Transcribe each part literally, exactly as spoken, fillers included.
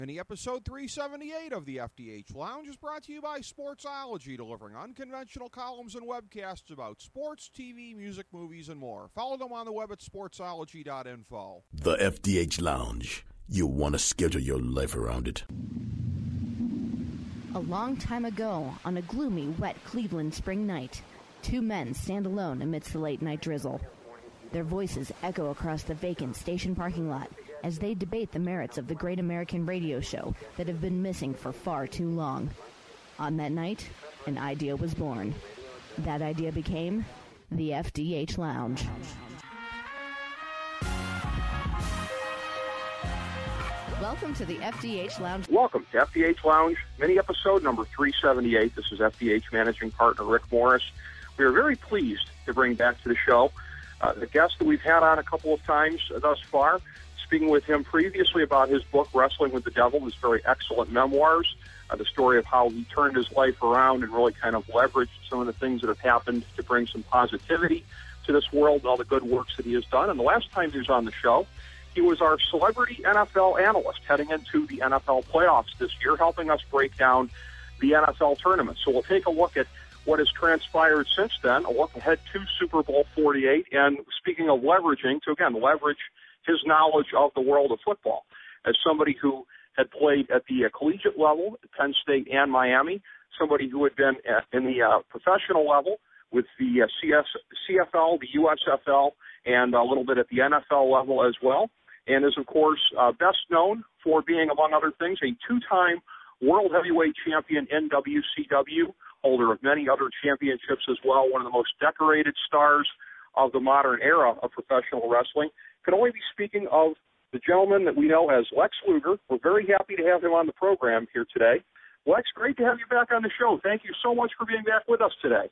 Mini episode three seventy-eight of the F D H Lounge is brought to you by Sportsology, delivering unconventional columns and webcasts about sports, T V, music, movies, and more. Follow them on the web at sportsology dot info. The F D H Lounge. You want to schedule your life around it. A long time ago, on a gloomy, wet Cleveland spring night, two men stand alone amidst the late-night drizzle. Their voices echo across the vacant station parking lot as they debate the merits of the great American radio show that have been missing for far too long. On that night, an idea was born. That idea became the F D H Lounge. Welcome to the F D H Lounge. Welcome to F D H Lounge, mini episode number three seventy-eight. This is F D H managing partner Rick Morris. We are very pleased to bring back to the show uh, the guest that we've had on a couple of times thus far. Speaking with him previously about his book, Wrestling with the Devil, his very excellent memoirs, uh, the story of how he turned his life around and really kind of leveraged some of the things that have happened to bring some positivity to this world and all the good works that he has done. And the last time he was on the show, he was our celebrity N F L analyst heading into the N F L playoffs this year, helping us break down the N F L tournament. So we'll take a look at what has transpired since then, a look ahead to Super Bowl forty-eight, and speaking of leveraging, to again leverage his knowledge of the world of football. As somebody who had played at the uh, collegiate level at Penn State and Miami, somebody who had been at, in the uh, professional level with the uh, C S, C F L, the U S F L, and a little bit at the N F L level as well, and is, of course, uh, best known for being, among other things, a two-time world heavyweight champion in W C W, holder of many other championships as well, one of the most decorated stars of the modern era of professional wrestling. Can only be speaking of the gentleman that we know as Lex Luger. We're very happy to have him on the program here today. Lex, great to have you back on the show. Thank you so much for being back with us today.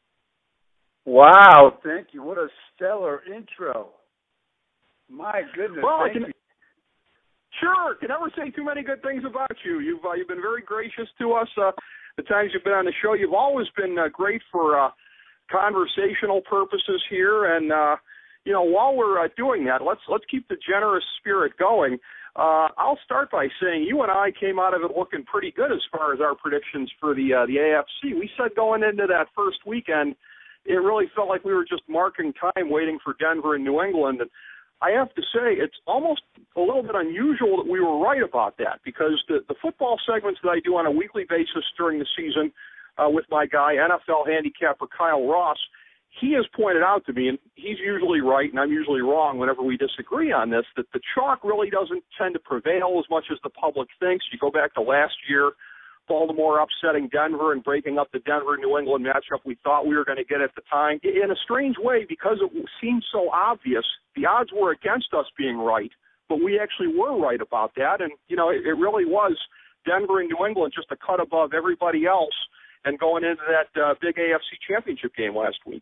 Wow, thank you. What a stellar intro. My goodness, well, thank I can, you. Sure, can never say too many good things about you. You've uh, you've been very gracious to us. Uh, the times you've been on the show, you've always been uh, great for uh, conversational purposes here. And uh, you know, while we're uh, doing that, let's let's keep the generous spirit going. Uh, I'll start by saying you and I came out of it looking pretty good as far as our predictions for the uh, the A F C. We said going into that first weekend, it really felt like we were just marking time, waiting for Denver and New England. And I have to say, it's almost a little bit unusual that we were right about that, because the, the football segments that I do on a weekly basis during the season uh, with my guy, N F L handicapper Kyle Ross, he has pointed out to me, and he's usually right and I'm usually wrong whenever we disagree on this, that the chalk really doesn't tend to prevail as much as the public thinks. You go back to last year, Baltimore upsetting Denver and breaking up the Denver-New England matchup we thought we were going to get at the time. In a strange way, because it seemed so obvious, the odds were against us being right, but we actually were right about that. And, you know, it, it really was Denver and New England just a cut above everybody else and going into that uh, big A F C championship game last week.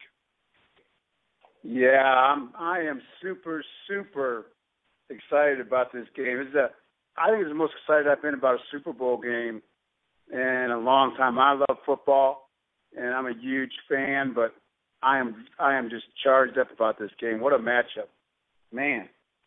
Yeah, I'm, I am super, super excited about this game. It's a, I think it's the most excited I've been about a Super Bowl game in a long time. I love football, and I'm a huge fan, but I am I am just charged up about this game. What a matchup. Man.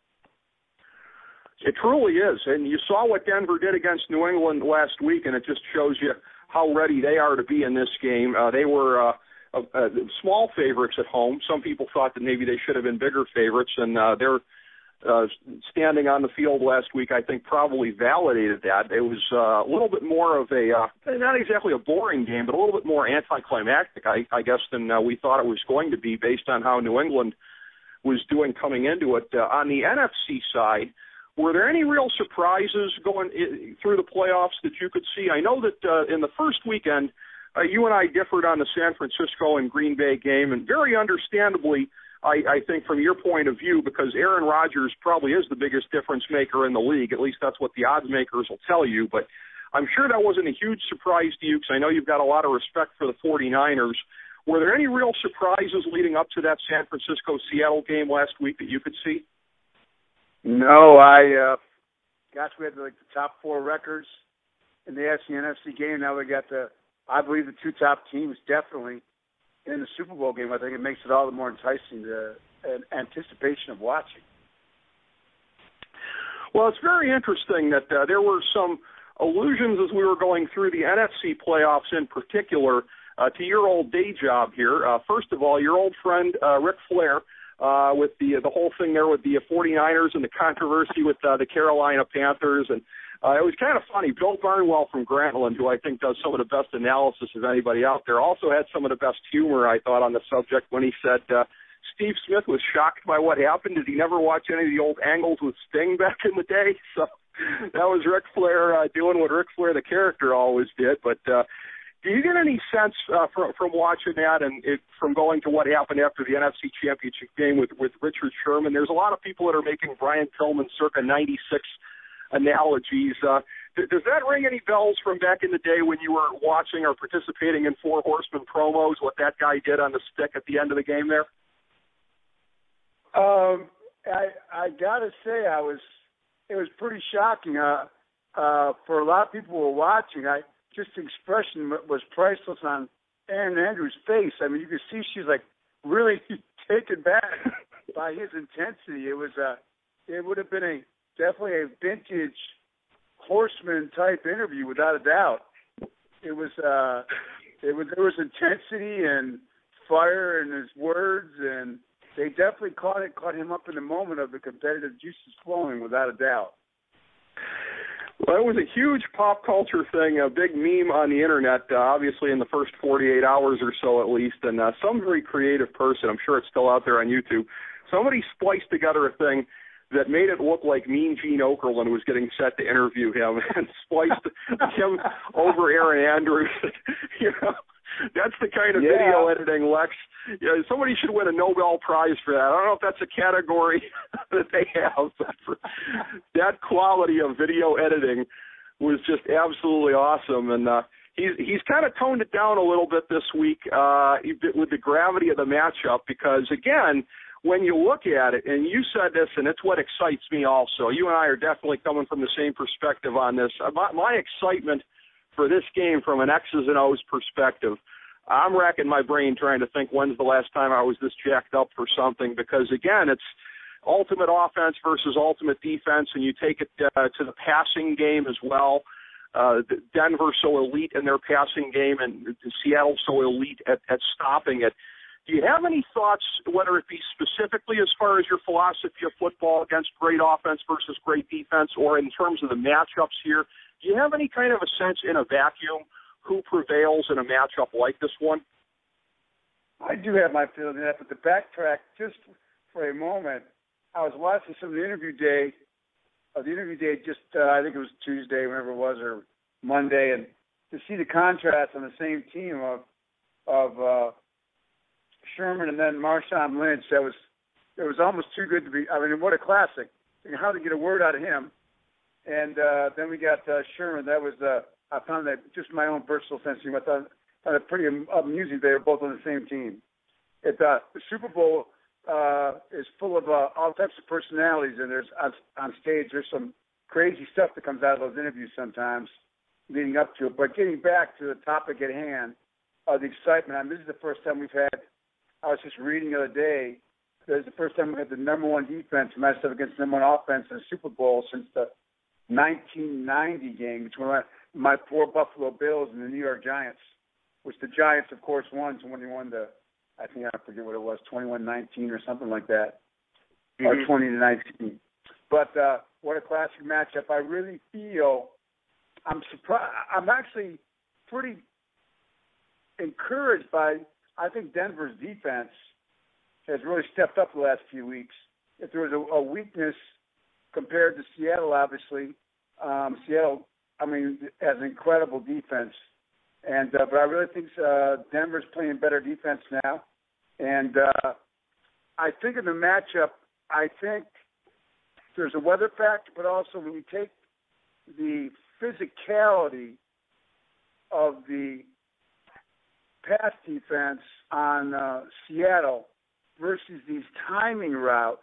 It truly is, and you saw what Denver did against New England last week, and it just shows you how ready they are to be in this game. Uh, they were uh, uh, uh, small favorites at home. Some people thought that maybe they should have been bigger favorites, and uh, they're uh, standing on the field last week, I think, probably validated that. It was uh, a little bit more of a, uh, not exactly a boring game, but a little bit more anticlimactic, I, I guess, than uh, we thought it was going to be based on how New England was doing coming into it. Uh, on the N F C side, were there any real surprises going I- through the playoffs that you could see? I know that uh, in the first weekend, uh, you and I differed on the San Francisco and Green Bay game, and very understandably, I, I think from your point of view, because Aaron Rodgers probably is the biggest difference maker in the league. At least that's what the odds makers will tell you. But I'm sure that wasn't a huge surprise to you, because I know you've got a lot of respect for the 49ers. Were there any real surprises leading up to that San Francisco-Seattle game last week that you could see? No, I, uh, gosh, we had like the top four records in the A F C N F C game. Now we got the, I believe the two top teams definitely in the Super Bowl game. I think it makes it all the more enticing, the an anticipation of watching. Well, it's very interesting that uh, there were some allusions as we were going through the N F C playoffs in particular uh, to your old day job here. Uh, first of all, your old friend uh, Ric Flair uh, with the the whole thing there with the 49ers and the controversy with uh, the Carolina Panthers. And uh, it was kind of funny. Bill Barnwell from Grantland, who I think does some of the best analysis of anybody out there, also had some of the best humor, I thought, on the subject when he said uh, Steve Smith was shocked by what happened. Did he never watch any of the old angles with Sting back in the day? So that was Ric Flair uh, doing what Ric Flair, the character, always did. But uh, do you get any sense uh, from, from watching that and it, from going to what happened after the N F C Championship game with, with Richard Sherman? There's a lot of people that are making Brian Pillman circa ninety-six analogies. Uh, th- does that ring any bells from back in the day when you were watching or participating in Four Horsemen promos, what that guy did on the stick at the end of the game there? Um, I I gotta say, I was. It was pretty shocking. Uh, uh, for a lot of people who were watching, I just the expression was priceless on Erin Andrews' face. I mean, you could see she's like really taken back by his intensity. It was a. It would have been a definitely a vintage Horseman type interview without a doubt. It was. Uh, it was there was intensity and fire in his words, and they definitely caught it, caught him up in the moment of the competitive juices flowing, without a doubt. Well, it was a huge pop culture thing, a big meme on the internet, uh, obviously in the first forty-eight hours or so at least, and uh, some very creative person, I'm sure it's still out there on YouTube, somebody spliced together a thing that made it look like Mean Gene Okerlund was getting set to interview him and spliced him over Erin Andrews. You know, that's the kind of yeah. video editing, Lex. Yeah, somebody should win a Nobel Prize for that. I don't know if that's a category that they have, but for that quality of video editing was just absolutely awesome. And uh, he's he's kind of toned it down a little bit this week uh, with the gravity of the matchup because, again, when you look at it, and you said this, and it's what excites me also. You and I are definitely coming from the same perspective on this. My, my excitement for this game from an X's and O's perspective, I'm racking my brain trying to think when's the last time I was this jacked up for something because, again, it's ultimate offense versus ultimate defense, and you take it uh, to the passing game as well. Uh, Denver's so elite in their passing game, and Seattle's so elite at, at stopping it. Do you have any thoughts, whether it be specifically as far as your philosophy of football against great offense versus great defense, or in terms of the matchups here? Do you have any kind of a sense in a vacuum who prevails in a matchup like this one? I do have my feeling of that, but to backtrack just for a moment, I was watching some of the interview day, uh, the interview day just, uh, I think it was Tuesday, whenever it was, or Monday, and to see the contrast on the same team of of uh, Sherman and then Marshawn Lynch, that was it was almost too good to be. I mean, what a classic! How to get a word out of him. And uh, then we got uh, Sherman. That was uh, I found that just my own personal sense. I thought, found it pretty amusing. They were both on the same team. It, uh, the Super Bowl uh, is full of uh, all types of personalities, and there's on, on stage there's some crazy stuff that comes out of those interviews sometimes leading up to it. But getting back to the topic at hand, uh, the excitement. I mean, this is the first time we've had. I was just reading the other day. This is the first time we had the number one defense matched up against the number one offense in the Super Bowl since the nineteen ninety game between my, my poor Buffalo Bills and the New York Giants, which the Giants, of course, won when they won the, I think I forget what it was, twenty-one nineteen or something like that, mm-hmm. or twenty to nineteen. But uh, what a classic matchup. I really feel I'm surprised. I'm actually pretty encouraged by, I think Denver's defense has really stepped up the last few weeks. If there was a, a weakness compared to Seattle, obviously, um, Seattle, I mean, has an incredible defense. And uh, but I really think uh, Denver's playing better defense now. And uh, I think in the matchup, I think there's a weather factor, but also when you take the physicality of the pass defense on uh, Seattle versus these timing routes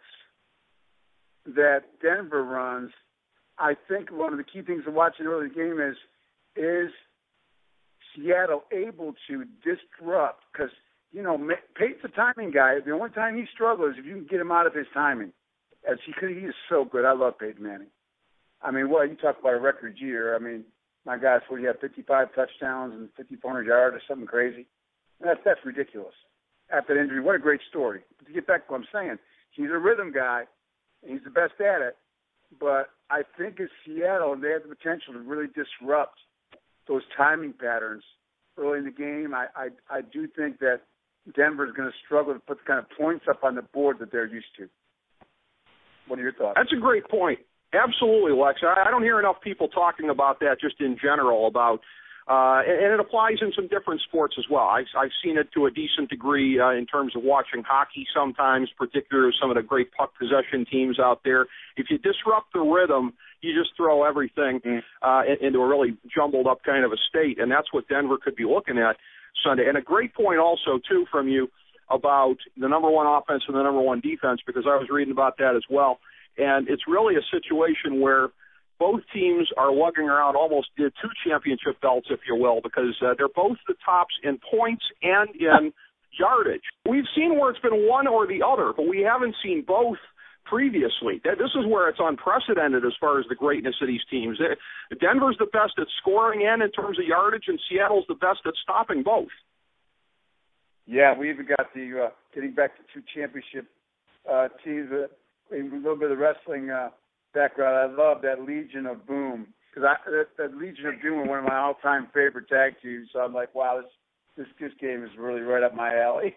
that Denver runs, I think one of the key things to watch in the early game is is Seattle able to disrupt? Because, you know, Peyton's a timing guy. The only time he struggles is if you can get him out of his timing. As he could, he is so good. I love Peyton Manning. I mean, well, you talk about a record year. I mean, my gosh, what do you have, fifty-five touchdowns and fifty-four hundred yards or something crazy? That's that's ridiculous. After the injury, what a great story. But to get back to what I'm saying, he's a rhythm guy. He's the best at it. But I think in Seattle, they have the potential to really disrupt those timing patterns early in the game. I, I, I do think that Denver is going to struggle to put the kind of points up on the board that they're used to. What are your thoughts? That's a great point. Absolutely, Lex. I don't hear enough people talking about that just in general, about uh, and it applies in some different sports as well. I, I've seen it to a decent degree uh, in terms of watching hockey sometimes, particularly some of the great puck possession teams out there. If you disrupt the rhythm, you just throw everything uh, into a really jumbled up kind of a state, and that's what Denver could be looking at Sunday. And a great point also, too, from you about the number one offense and the number one defense, because I was reading about that as well. And it's really a situation where both teams are lugging around almost two championship belts, if you will, because uh, they're both the tops in points and in yardage. We've seen where it's been one or the other, but we haven't seen both previously. This is where it's unprecedented as far as the greatness of these teams. Denver's the best at scoring and in terms of yardage, and Seattle's the best at stopping both. Yeah, we even got the, uh, getting back to two championship uh, teams, uh, a little bit of wrestling uh, background. I love that Legion of Boom, because that, that Legion of Doom are one of my all-time favorite tag teams. So I'm like, wow, this this, this game is really right up my alley.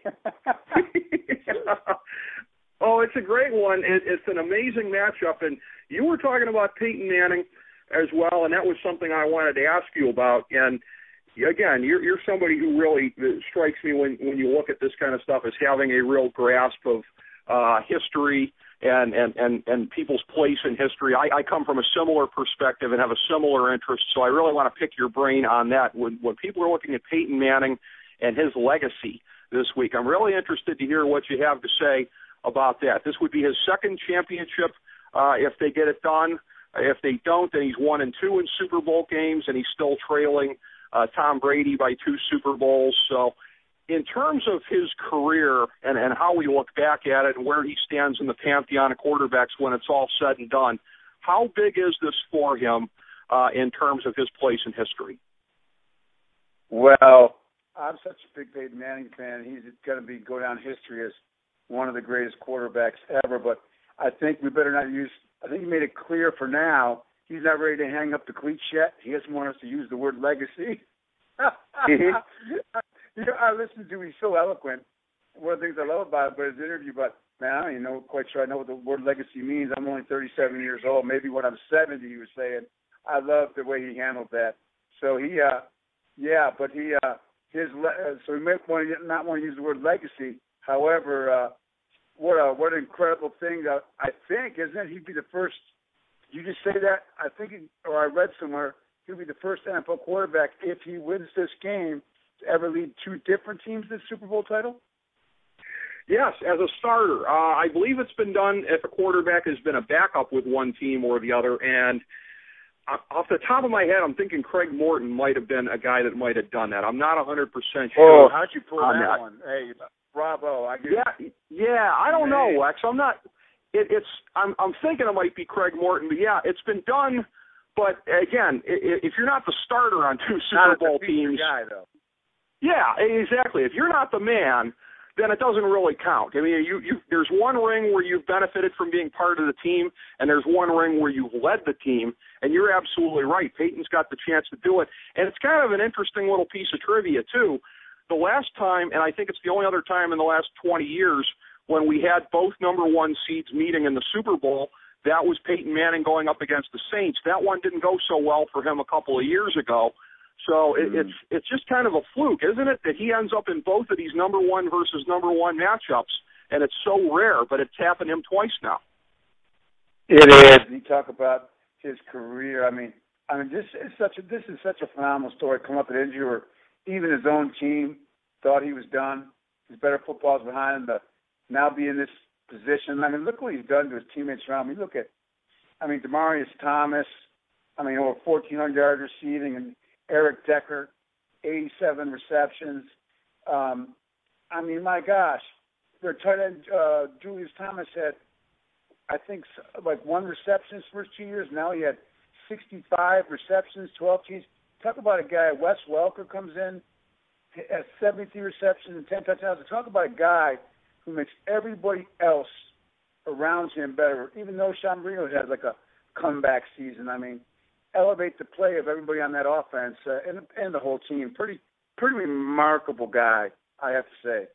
Oh, it's a great one. It, it's an amazing matchup. And you were talking about Peyton Manning as well, and that was something I wanted to ask you about. And again, you're, you're somebody who really strikes me when, when you look at this kind of stuff as having a real grasp of uh, history and, and, and, and people's place in history. I, I come from a similar perspective and have a similar interest, so I really want to pick your brain on that. When, when people are looking at Peyton Manning and his legacy this week, I'm really interested to hear what you have to say about that. This would be his second championship uh, if they get it done. If they don't, then he's one and two in Super Bowl games, and he's still trailing uh, Tom Brady by two Super Bowls. So in terms of his career and, and how we look back at it and where he stands in the pantheon of quarterbacks when it's all said and done, how big is this for him uh, in terms of his place in history? Well, I'm such a big Peyton Manning fan. He's going to be go down history as one of the greatest quarterbacks ever, but I think we better not use, I think he made it clear for now, he's not ready to hang up the cleats yet. He doesn't want us to use the word legacy. You know, I listened to him, he's so eloquent. One of the things I love about it, but his interview, but man, I don't even know quite sure I know what the word legacy means. I'm only thirty-seven years old. Maybe when I'm seventy, he was saying, I love the way he handled that. So he, uh, yeah, but he, uh, his, uh, so he might want to not want to use the word legacy. However, uh, what a what an incredible thing! That I think, isn't it? He'd be the first. Did you just say that? I think, he, or I read somewhere, he'll be the first N F L quarterback if he wins this game to ever lead two different teams to the Super Bowl title. Yes, as a starter. Uh, I believe it's been done if a quarterback has been a backup with one team or the other. And off the top of my head, I'm thinking Craig Morton might have been a guy that might have done that. I'm not one hundred percent sure. Oh, how'd you pull that, that one? Hey. Bravo! I get yeah, yeah. I don't know, Lex. I'm not. It, it's. I'm. I'm thinking it might be Craig Morton, but yeah, it's been done. But again, if you're not the starter on two Super not Bowl the teams, guy, though. Yeah, exactly. If you're not the man, then it doesn't really count. I mean, you, you. There's one ring where you've benefited from being part of the team, and there's one ring where you've led the team. And you're absolutely right. Peyton's got the chance to do it, and it's kind of an interesting little piece of trivia too. The last time, and I think it's the only other time in the last twenty years, when we had both number one seeds meeting in the Super Bowl, that was Peyton Manning going up against the Saints. That one didn't go so well for him a couple of years ago. So it, mm. it's it's just kind of a fluke, isn't it, that he ends up in both of these number one versus number one matchups, and it's so rare, but it's happened him twice now. It is. You talk about his career. I mean, I mean, this is such a this is such a phenomenal story. Come up with injury where even his own team thought he was done. His better football's behind him to now be in this position. I mean, look what he's done to his teammates around him. Look at, I mean, Demaryius Thomas, I mean, over fourteen hundred yards receiving, and Eric Decker, eighty-seven receptions. Um, I mean, my gosh, their tight end, uh, Julius Thomas had, I think, like one reception his first two years. Now he had sixty-five receptions, twelve T Ds. Talk about a guy, Wes Welker comes in, has seventy-three receptions and ten touchdowns. Talk about a guy who makes everybody else around him better. Even though Sean Marino has like a comeback season, I mean, elevate the play of everybody on that offense uh, and, and the whole team. Pretty, pretty remarkable guy, I have to say.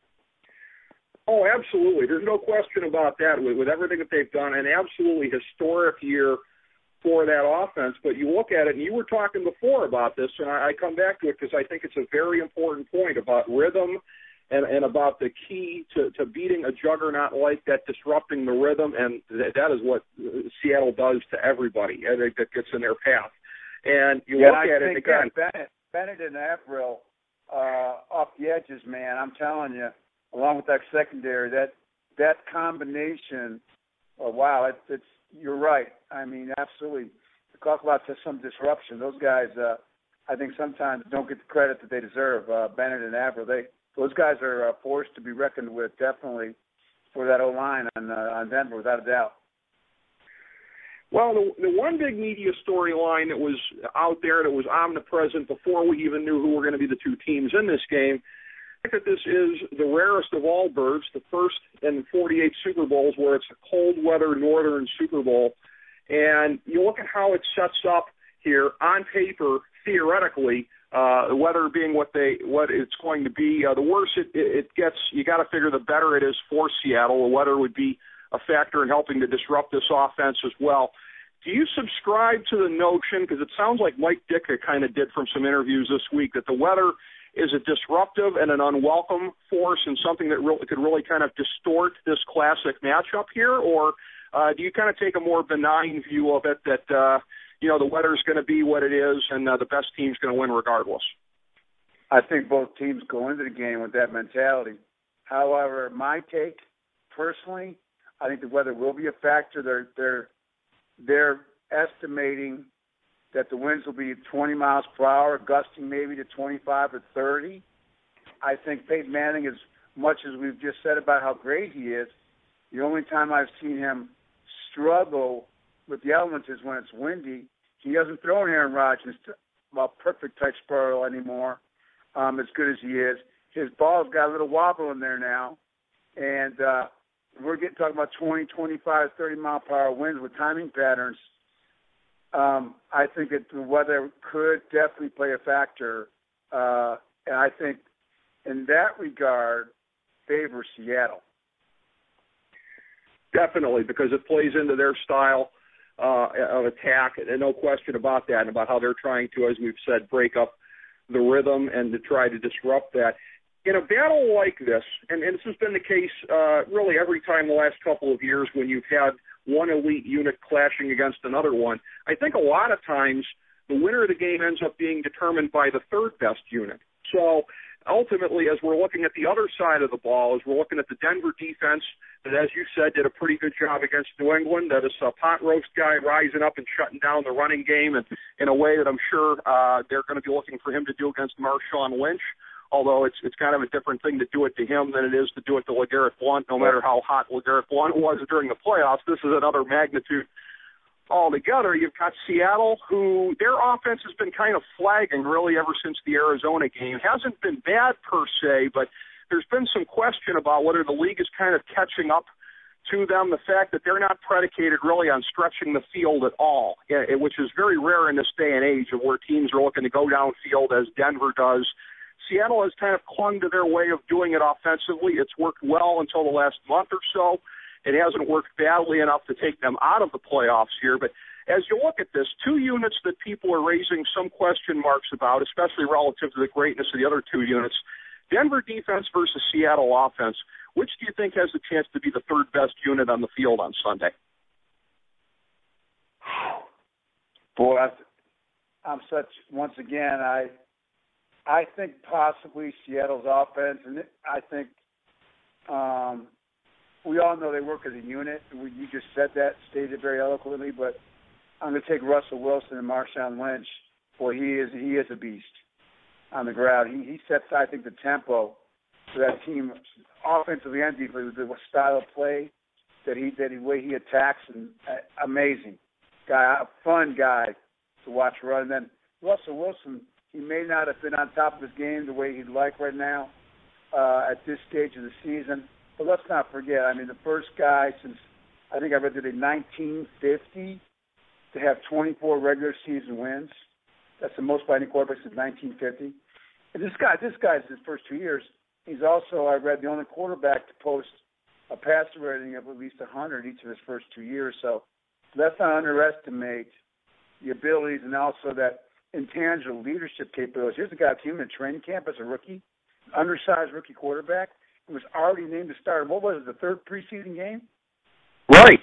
Oh, absolutely. There's no question about that with, with everything that they've done. An absolutely historic year for that offense. But you look at it, and you were talking before about this, and I, I come back to it because I think it's a very important point about rhythm and, and about the key to, to beating a juggernaut like that, disrupting the rhythm, and th- that is what Seattle does to everybody that gets in their path. And you yeah, look I at think, it again. Uh, Bennett, Bennett and Avril uh, off the edges, man, I'm telling you, along with that secondary, that that combination, oh, wow, it's, it's you're right. I mean, absolutely. Talk about some disruption. Those guys, uh, I think, sometimes don't get the credit that they deserve. Uh, Bennett and Avril, they those guys are a force to be reckoned with, definitely, for that O-line on, uh, on Denver, without a doubt. Well, the, the one big media storyline that was out there that was omnipresent before we even knew who were going to be the two teams in this game, I think that this is the rarest of all birds, the first in forty-eight Super Bowls where it's a cold weather northern Super Bowl. And you look at how it sets up here on paper, theoretically, uh, the weather being what they what it's going to be. Uh, the worse it, it gets, you got to figure the better it is for Seattle. The weather would be a factor in helping to disrupt this offense as well. Do you subscribe to the notion, because it sounds like Mike Ditka kind of did from some interviews this week, that the weather is a disruptive and an unwelcome force and something that really could really kind of distort this classic matchup here? Or uh, do you kind of take a more benign view of it that, uh, you know, the weather's going to be what it is and uh, the best team's going to win regardless? I think both teams go into the game with that mentality. However, my take, personally, I think the weather will be a factor. They're, they're, they're estimating that the winds will be twenty miles per hour, gusting maybe to twenty-five or thirty. I think Peyton Manning, as much as we've just said about how great he is, the only time I've seen him struggle with the elements is when it's windy. He doesn't throw an Aaron Rodgers, well, perfect type Sparrow anymore, um, as good as he is. His ball's got a little wobble in there now, and uh, we're getting talking about twenty, twenty-five, thirty mile per hour winds with timing patterns. Um, I think that the weather could definitely play a factor, uh, and I think in that regard favors Seattle. Definitely, because it plays into their style uh, of attack, and no question about that, and about how they're trying to, as we've said, break up the rhythm and to try to disrupt that. In a battle like this, and, and this has been the case uh, really every time the last couple of years when you've had one elite unit clashing against another one, I think a lot of times the winner of the game ends up being determined by the third best unit. So ultimately, as we're looking at the other side of the ball, as we're looking at the Denver defense that, as you said, did a pretty good job against New England, that is a pot roast guy rising up and shutting down the running game and in a way that I'm sure uh, they're going to be looking for him to do against Marshawn Lynch. Although it's it's kind of a different thing to do it to him than it is to do it to LeGarrette Blount, no matter how hot LeGarrette Blount was during the playoffs. This is another magnitude altogether. You've got Seattle, who their offense has been kind of flagging really ever since the Arizona game. It hasn't been bad per se, but there's been some question about whether the league is kind of catching up to them, the fact that they're not predicated really on stretching the field at all, which is very rare in this day and age of where teams are looking to go downfield as Denver does. Seattle has kind of clung to their way of doing it offensively. It's worked well until the last month or so. It hasn't worked badly enough to take them out of the playoffs here. But as you look at this, two units that people are raising some question marks about, especially relative to the greatness of the other two units, Denver defense versus Seattle offense, which do you think has the chance to be the third best unit on the field on Sunday? Boy, I'm such, once again, I I think possibly Seattle's offense, and I think um, we all know they work as a unit. You just said that, stated it very eloquently, but I'm going to take Russell Wilson and Marshawn Lynch. Boy, he is he is a beast on the ground. He, he sets, I think, the tempo for that team offensively and defensively, the style of play that he, that the way he attacks, and uh, amazing. guy, a fun guy to watch run. And then Russell Wilson, he may not have been on top of his game the way he'd like right now uh, at this stage of the season. But let's not forget, I mean, the first guy since, I think I read today, nineteen fifty to have twenty-four regular season wins. That's the most by any quarterback since nineteen fifty. And this guy, this guy's his first two years. He's also, I read, the only quarterback to post a passer rating of at least one hundred each of his first two years. So let's not underestimate the abilities and also that intangible leadership capabilities. Here's a guy who came in training camp as a rookie, undersized rookie quarterback, and was already named the starter. What was it, the third preseason game? Right.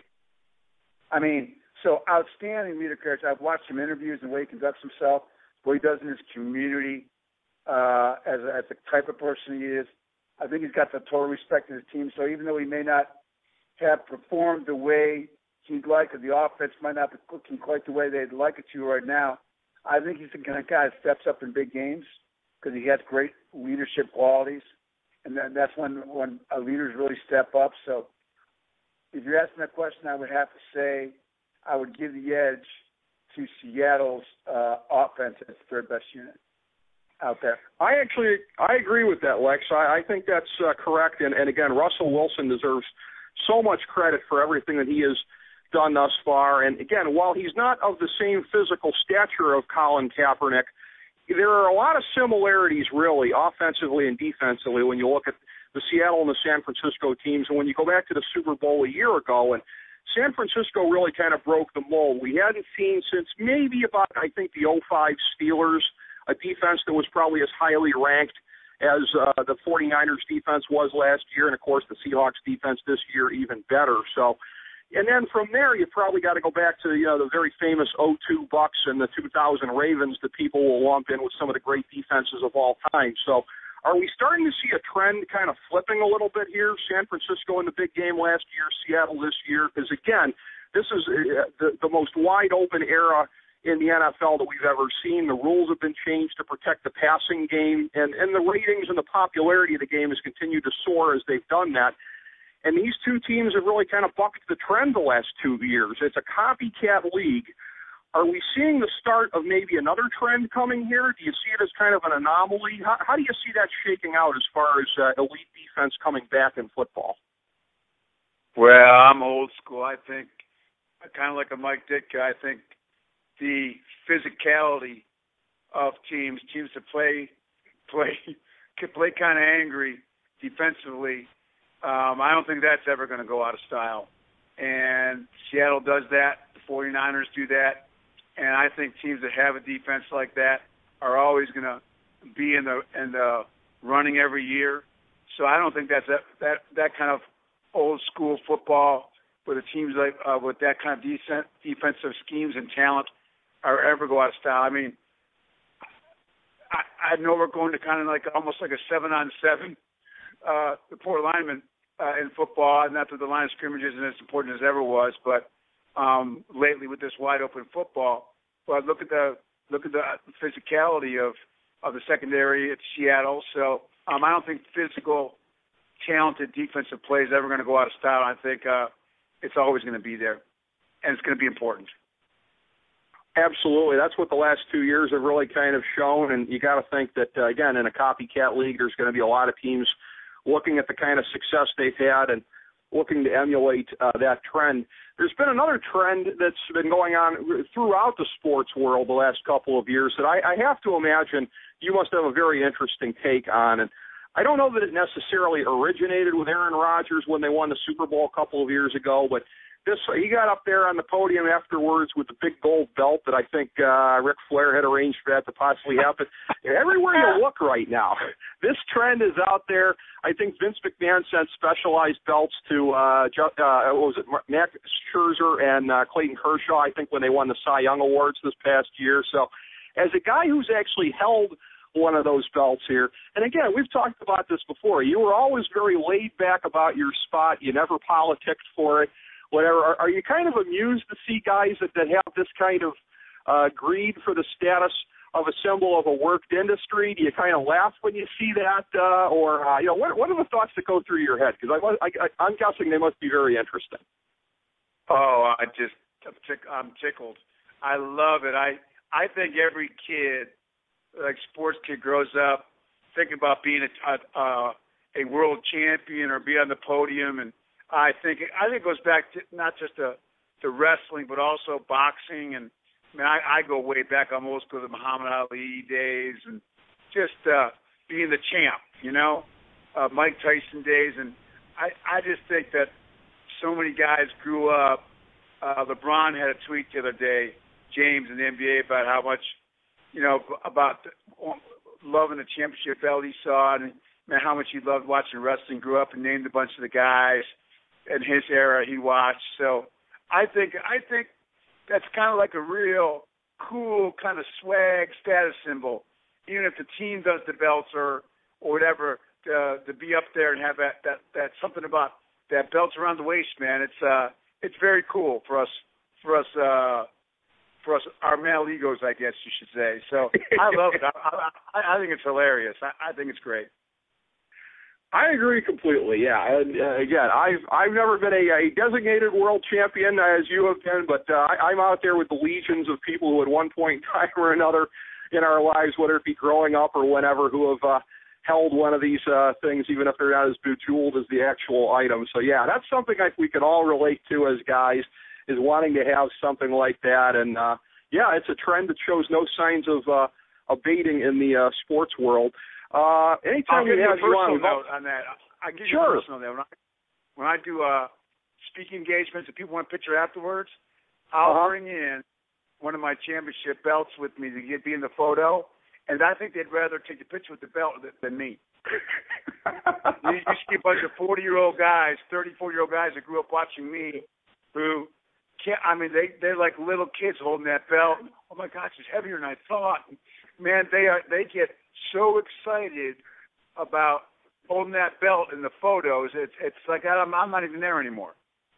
I mean, so outstanding leader character. I've watched some interviews and the way he conducts himself, what he does in his community, uh, as, a, as the type of person he is. I think he's got the total respect of his team. So even though he may not have performed the way he'd like, or the offense might not be clicking quite the way they'd like it to right now, I think he's the kind of guy that steps up in big games because he has great leadership qualities. And then that's when, when uh, leaders really step up. So if you're asking that question, I would have to say I would give the edge to Seattle's uh, offense as the third best unit out there. I actually I agree with that, Lex. I, I think that's uh, correct. And, and again, Russell Wilson deserves so much credit for everything that he has done thus far. And again, while he's not of the same physical stature of Colin Kaepernick, there are a lot of similarities, really, offensively and defensively, when you look at the Seattle and the San Francisco teams. And when you go back to the Super Bowl a year ago, and San Francisco really kind of broke the mold. We hadn't seen since maybe about, I think, the oh five Steelers, a defense that was probably as highly ranked as uh, the 49ers defense was last year, and, of course, the Seahawks defense this year even better. So, and then from there, you probably got to go back to, you know, the very famous oh two Bucks and the two thousand Ravens that people will lump in with some of the great defenses of all time. So are we starting to see a trend kind of flipping a little bit here? San Francisco in the big game last year, Seattle this year, because, again, this is uh, the, the most wide-open era in the N F L that we've ever seen. The rules have been changed to protect the passing game, and, and the ratings and the popularity of the game has continued to soar as they've done that. And these two teams have really kind of bucked the trend the last two years. It's a copycat league. Are we seeing the start of maybe another trend coming here? Do you see it as kind of an anomaly? How, how do you see that shaking out as far as uh, elite defense coming back in football? Well, I'm old school. I think, kind of like a Mike Ditka, I think the physicality of teams, teams that play, play, can play kind of angry defensively, Um, I don't think that's ever going to go out of style. And Seattle does that. The 49ers do that. And I think teams that have a defense like that are always going to be in the in the running every year. So I don't think that's that that, that kind of old school football where the teams like uh, with that kind of decent defensive schemes and talent are ever go out of style. I mean, I, I know we're going to kind of like almost like a seven on seven. Uh, the poor linemen uh, in football, not that the line of scrimmage isn't as important as it ever was, but um, lately with this wide open football, but look at the look at the physicality of, of the secondary at Seattle. So um, I don't think physical, talented defensive play is ever going to go out of style. I think uh, it's always going to be there, and it's going to be important. Absolutely. That's what the last two years have really kind of shown, and you got to think that, uh, again, in a copycat league, there's going to be a lot of teams looking at the kind of success they've had and looking to emulate uh, that trend. There's been another trend that's been going on throughout the sports world the last couple of years that I, I have to imagine you must have a very interesting take on. And I don't know that it necessarily originated with Aaron Rodgers when they won the Super Bowl a couple of years ago, but this he got up there on the podium afterwards with the big gold belt that I think uh, Ric Flair had arranged for that to possibly happen. Everywhere you look right now, this trend is out there. I think Vince McMahon sent specialized belts to uh, uh, what was it, Max Scherzer and uh, Clayton Kershaw, I think, when they won the Cy Young Awards this past year. So as a guy who's actually held one of those belts here, and again, we've talked about this before, you were always very laid back about your spot. You never politicked for it. Whatever. Are, are you kind of amused to see guys that, that have this kind of uh, greed for the status of a symbol of a worked industry? Do you kind of laugh when you see that? Uh, or, uh, you know, what, what are the thoughts that go through your head? Because I, I, I'm guessing they must be very interesting. Oh, I just, I'm, tick- I'm tickled. I love it. I I think every kid, like sports kid, grows up thinking about being a a, a world champion or be on the podium, and I think I think it goes back to not just to, to wrestling, but also boxing. And I mean, I, I go way back. I'm old school, the Muhammad Ali days, and just uh, being the champ. You know, uh, Mike Tyson days, and I I just think that so many guys grew up. Uh, LeBron had a tweet the other day, James in the N B A, about how much, you know, about the, loving the championship belt he saw, and man, how much he loved watching wrestling. Grew up and named a bunch of the guys in his era he watched. So I think I think that's kind of like a real cool kind of swag status symbol, even if the team does the belts or or whatever, to, to be up there and have that that that something about that belts around the waist, man. It's uh it's very cool for us for us uh for us our male egos, I guess you should say. So I love it. I, I, I think it's hilarious. I, I think it's great. I agree completely. Yeah, and uh, again, I've I've never been a, a designated world champion as you have been, but uh, I, I'm out there with the legions of people who, at one point in time or another in our lives, whether it be growing up or whenever, who have uh, held one of these uh, things, even if they're not as bejeweled as the actual item. So yeah, that's something I think we can all relate to as guys, is wanting to have something like that. And uh, yeah, it's a trend that shows no signs of uh, abating in the uh, sports world. Uh, anytime I'll we have you you on, note on that. I give you sure. a personal note. When I, when I do uh, speaking engagements, if people want a picture afterwards, I'll uh-huh. bring in one of my championship belts with me to get be in the photo, and I think they'd rather take the picture with the belt than, than me. you, you see a bunch of forty-year-old guys, thirty-four-year-old guys that grew up watching me, who can't. I mean, they they're like little kids holding that belt. Oh my gosh, it's heavier than I thought. Man, they are they get so excited about holding that belt in the photos. It's it's like I'm I'm not even there anymore.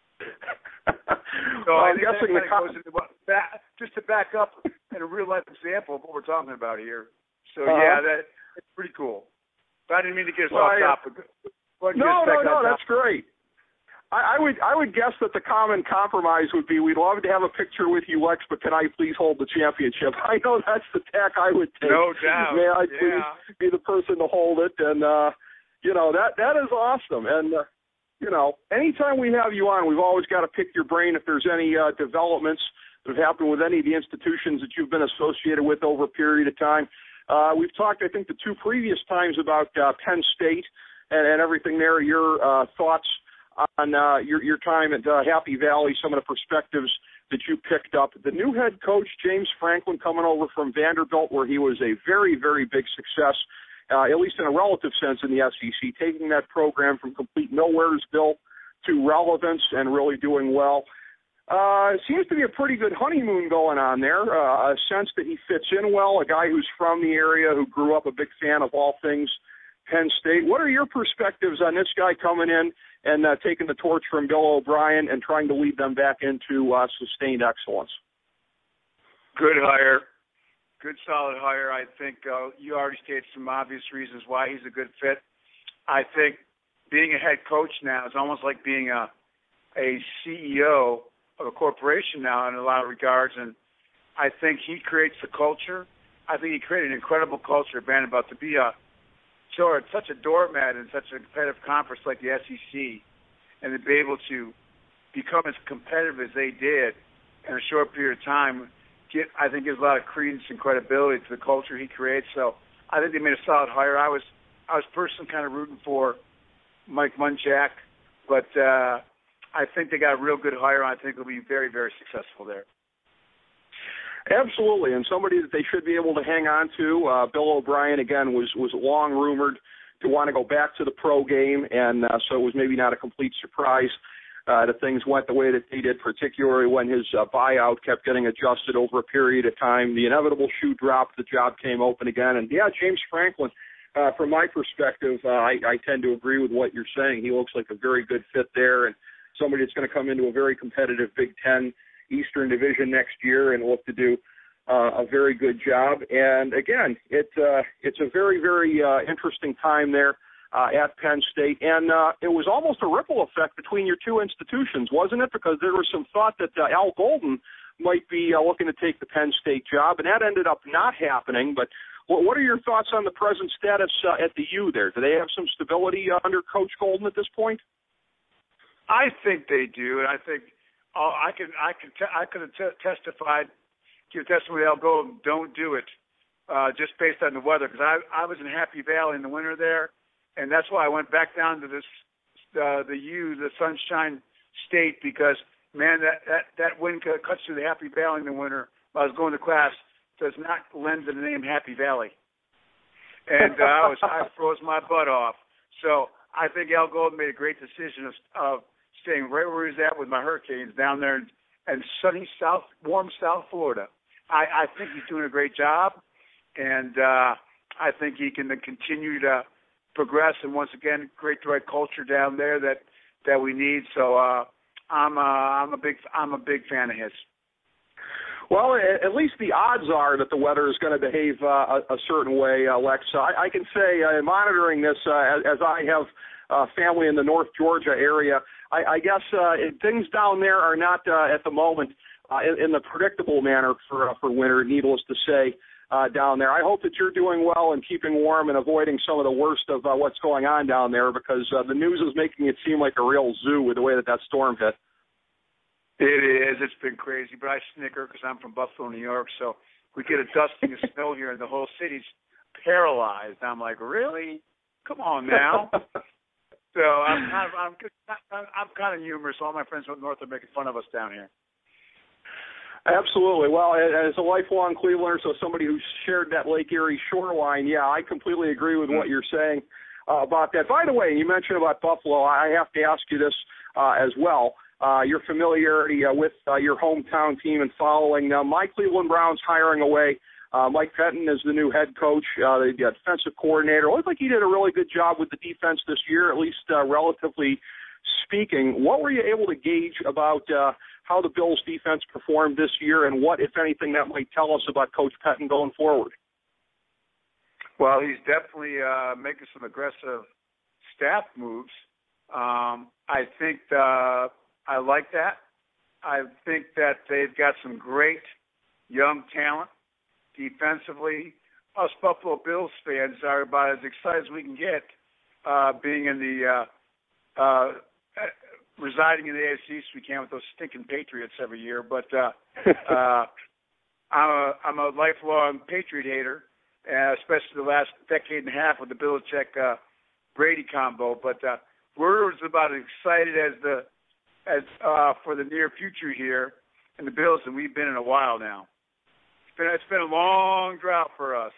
So well, I I'm think guessing that the kind of goes into what, back, just to back up in a real life example of what we're talking about here. So uh-huh. yeah, that it's pretty cool. But I didn't mean to get us well, off I, topic. Well, no, no, no, that's topic. great. I, I would I would guess that the common compromise would be, we'd love to have a picture with you, Lex, but can I please hold the championship? I know that's the tack I would take. No doubt. May I yeah. please be the person to hold it? And, uh, you know, that that is awesome. And, uh, you know, anytime we have you on, we've always got to pick your brain if there's any uh, developments that have happened with any of the institutions that you've been associated with over a period of time. Uh, we've talked, I think, the two previous times about uh, Penn State and, and everything there. Your uh, thoughts on uh, your, your time at uh, Happy Valley, some of the perspectives that you picked up. The new head coach, James Franklin, coming over from Vanderbilt, where he was a very, very big success, uh, at least in a relative sense in the S E C, taking that program from complete nowheresville to relevance and really doing well. Uh, seems to be a pretty good honeymoon going on there, uh, a sense that he fits in well, a guy who's from the area, who grew up a big fan of all things Penn State. What are your perspectives on this guy coming in and uh, taking the torch from Bill O'Brien and trying to lead them back into uh, sustained excellence? Good hire. Good, solid hire. I think uh, you already stated some obvious reasons why he's a good fit. I think being a head coach now is almost like being a, a C E O of a corporation now in a lot of regards, and I think he creates the culture. I think he created an incredible culture at Vanderbilt to be a sure such a doormat in such a competitive conference like the S E C, and to be able to become as competitive as they did in a short period of time, get I think gives a lot of credence and credibility to the culture he creates. So I think they made a solid hire. I was I was personally kind of rooting for Mike Munchak, but uh, I think they got a real good hire, and I think they'll be very, very successful there. Absolutely, and somebody that they should be able to hang on to. Uh, Bill O'Brien, again, was, was long rumored to want to go back to the pro game, and uh, so it was maybe not a complete surprise uh, that things went the way that they did, particularly when his uh, buyout kept getting adjusted over a period of time. The inevitable shoe dropped, the job came open again, and yeah, James Franklin, uh, from my perspective, uh, I, I tend to agree with what you're saying. He looks like a very good fit there, and somebody that's going to come into a very competitive Big Ten Eastern Division next year and look to do uh, a very good job. And again, it uh, it's a very, very uh, interesting time there uh, at Penn State. And uh, it was almost a ripple effect between your two institutions, wasn't it? Because there was some thought that uh, Al Golden might be uh, looking to take the Penn State job, and that ended up not happening. But what are your thoughts on the present status uh, at the U there? Do they have some stability uh, under Coach Golden at this point? I think they do, and I think uh, I can I can te- I could have t- testified, give testimony. Al Golden, don't do it, uh, just based on the weather, because I I was in Happy Valley in the winter there, and that's why I went back down to this uh, the U, the Sunshine State, because man, that that that wind cuts through the Happy Valley in the winter. While I was going to class, does not lend to the name Happy Valley, and uh, I was I froze my butt off. So I think Al Golden made a great decision of, of staying right where he's at with my Hurricanes down there in, in sunny South, warm South Florida. I, I think he's doing a great job, and uh, I think he can continue to progress and once again create the right culture down there that, that we need. So uh, I'm uh, I'm a big I'm a big fan of his. Well, at least the odds are that the weather is going to behave uh, a, a certain way, uh, Lex. I, I can say, uh, monitoring this, uh, as, as I have uh, family in the North Georgia area, I, I guess uh, things down there are not uh, at the moment uh, in, in the predictable manner for uh, for winter, needless to say, uh, down there. I hope that you're doing well and keeping warm and avoiding some of the worst of uh, what's going on down there, because uh, the news is making it seem like a real zoo with the way that that storm hit. It is. It's been crazy, but I snicker because I'm from Buffalo, New York, so we get a dusting of snow here, and the whole city's paralyzed. I'm like, really? Come on now. So I'm kind of I'm I'm kind of humorous. All my friends up north are making fun of us down here. Absolutely. Well, as a lifelong Clevelander, so somebody who's shared that Lake Erie shoreline, yeah, I completely agree with what you're saying uh, about that. By the way, you mentioned about Buffalo. I have to ask you this uh, as well. Uh, your familiarity uh, with uh, your hometown team and following. Uh, my Cleveland Browns hiring away. Uh, Mike Pettin is the new head coach, uh, the defensive coordinator. It looked like he did a really good job with the defense this year, at least uh, relatively speaking. What were you able to gauge about uh, how the Bills' defense performed this year, and what, if anything, that might tell us about Coach Pettin going forward? Well, he's definitely uh, making some aggressive staff moves. Um, I think uh, I like that. I think that they've got some great young talent defensively. Us Buffalo Bills fans are about as excited as we can get uh, being in the uh, uh, residing in the A F C East. We can with those stinking Patriots every year. But uh, uh, I'm, a, I'm a lifelong Patriot hater, uh, especially the last decade and a half with the Belichick uh, Brady combo. But uh, we're about as excited as the as uh, for the near future here in the Bills than we've been in a while now. It's been, it's been a long drought for us.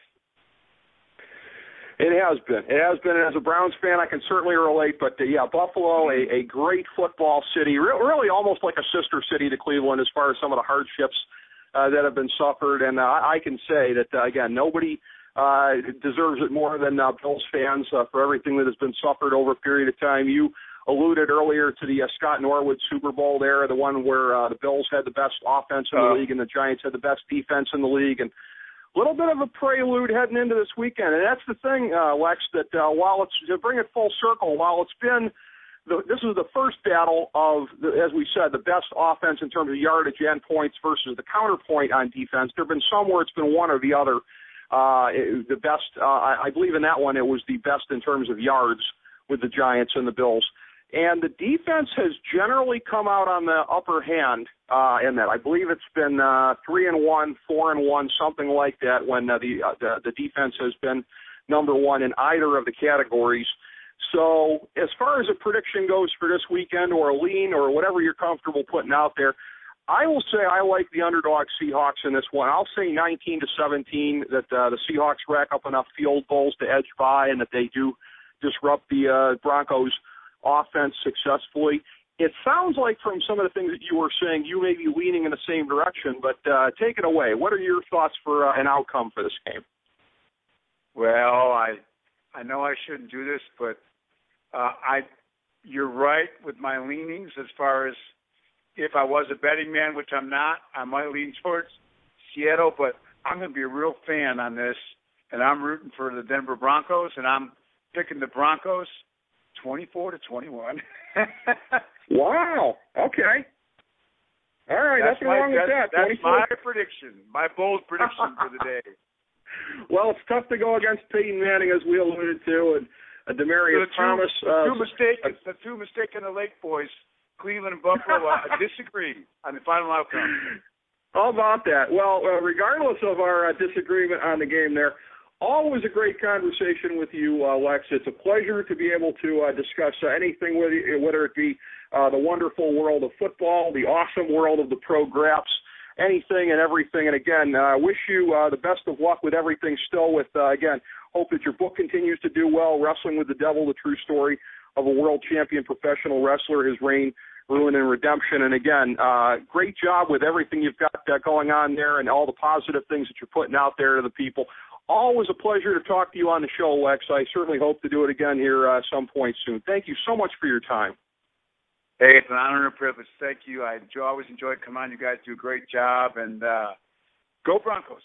It has been. It has been. As a Browns fan, I can certainly relate. But, uh, yeah, Buffalo, a, a great football city, re- really almost like a sister city to Cleveland as far as some of the hardships uh, that have been suffered. And uh, I can say that, uh, again, nobody uh, deserves it more than uh, Bills fans uh, for everything that has been suffered over a period of time. You alluded earlier to the uh, Scott Norwood Super Bowl there, the one where uh, the Bills had the best offense in the uh, league and the Giants had the best defense in the league. And a little bit of a prelude heading into this weekend. And that's the thing, uh, Lex, that uh, while it's, to bring it full circle, while it's been, the, this is the first battle of, the, as we said, the best offense in terms of yardage and points versus the counterpoint on defense. There have been some where it's been one or the other. Uh, it, the best, uh, I, I believe in that one, it was the best in terms of yards with the Giants and the Bills. And the defense has generally come out on the upper hand uh, in that. I believe it's been uh, three and one, four and one, something like that. When uh, the, uh, the the defense has been number one in either of the categories. So as far as a prediction goes for this weekend, or a lean, or whatever you're comfortable putting out there, I will say I like the underdog Seahawks in this one. I'll say nineteen to seventeen that uh, the Seahawks rack up enough field goals to edge by, and that they do disrupt the uh, Broncos' offense successfully. It sounds like from some of the things that you were saying, you may be leaning in the same direction, but uh, take it away. What are your thoughts for uh, an outcome for this game? Well, I I know I shouldn't do this, but uh, I you're right with my leanings as far as if I was a betting man, which I'm not, I might lean towards Seattle, but I'm going to be a real fan on this, and I'm rooting for the Denver Broncos, and I'm picking the Broncos twenty-four to twenty-one. Wow. Okay. All right, that's nothing my, wrong with that. That's my prediction, my bold prediction for the day. Well, it's tough to go against Peyton Manning, as we alluded to, and uh, Demaryius the two, Thomas. The uh, two mistaken, uh, the two mistaken the Lake boys, Cleveland and Buffalo, uh, disagree on the final outcome. How about that? Well, uh, regardless of our uh, disagreement on the game there, always a great conversation with you, uh, Lex. It's a pleasure to be able to uh, discuss uh, anything, with you, whether it be uh, the wonderful world of football, the awesome world of the pro graphs, anything and everything. And again, I uh, wish you uh, the best of luck with everything still with, uh, again, hope that your book continues to do well, Wrestling with the Devil, the true story of a world champion professional wrestler, his reign, ruin, and redemption. And again, uh, great job with everything you've got uh, going on there and all the positive things that you're putting out there to the people. Always a pleasure to talk to you on the show, Lex. I certainly hope to do it again here uh, some point soon. Thank you so much for your time. Hey, it's an honor and a privilege. Thank you. I enjoy, always enjoy coming on. You guys do a great job, and uh, go Broncos.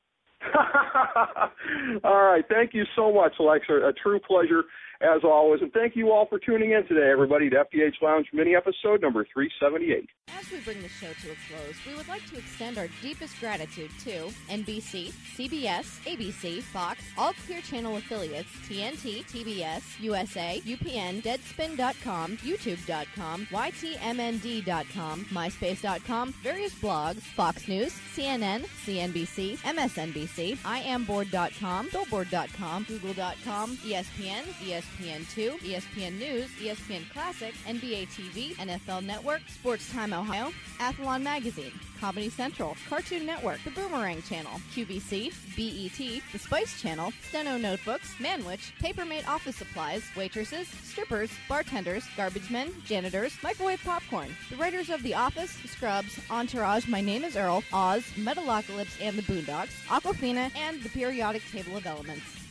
All right. Thank you so much, Lex. A, a true pleasure, as always. And thank you all for tuning in today, everybody, to F D H Lounge mini episode number three seventy-eight. As we bring the show to a close, we would like to extend our deepest gratitude to N B C, C B S, A B C, Fox, all Clear Channel affiliates, T N T, T B S, U S A, U P N, Deadspin dot com, YouTube dot com, Y T M N D dot com, MySpace dot com, various blogs, Fox News, C N N, C N B C, M S N B C, I am board dot com, Billboard dot com, Google dot com, E S P N, E S P N two, E S P N News, E S P N Classic, N B A T V, N F L Network, Sports Time Ohio, Athlon Magazine, Comedy Central, Cartoon Network, The Boomerang Channel, Q V C, B E T, The Spice Channel, Steno Notebooks, Manwich, Papermate Office Supplies, waitresses, strippers, bartenders, garbage men, janitors, microwave popcorn, the writers of The Office, Scrubs, Entourage, My Name is Earl, Oz, Metalocalypse and the Boondocks, Aquafina, and the Periodic Table of Elements.